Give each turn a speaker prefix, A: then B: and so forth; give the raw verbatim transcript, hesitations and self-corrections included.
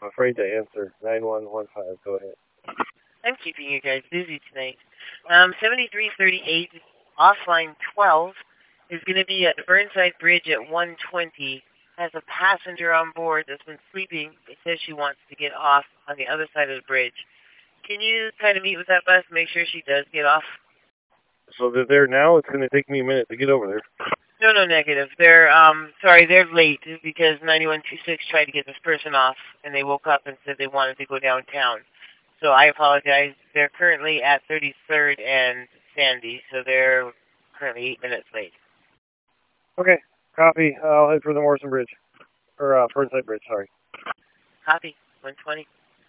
A: afraid to answer. nine one one five, go ahead.
B: I'm keeping you guys busy tonight. Um, seventy-three thirty-eight, offline twelve, is going to be at the Burnside Bridge at one twenty. Has a passenger on board that's been sleeping. It says she wants to get off on the other side of the bridge. Can you kind of meet with that bus, make sure she does get off?
A: So they're there now? It's going to take me a minute to get over there.
B: No, no, negative. They're, um, sorry, they're late because ninety-one twenty-six tried to get this person off, and they woke up and said they wanted to go downtown. So I apologize. They're currently at thirty-third and Sandy, so they're currently eight minutes late.
A: Okay, copy. I'll head for the Morrison Bridge. Or, uh, Burnside Bridge, sorry.
B: Copy. one twenty.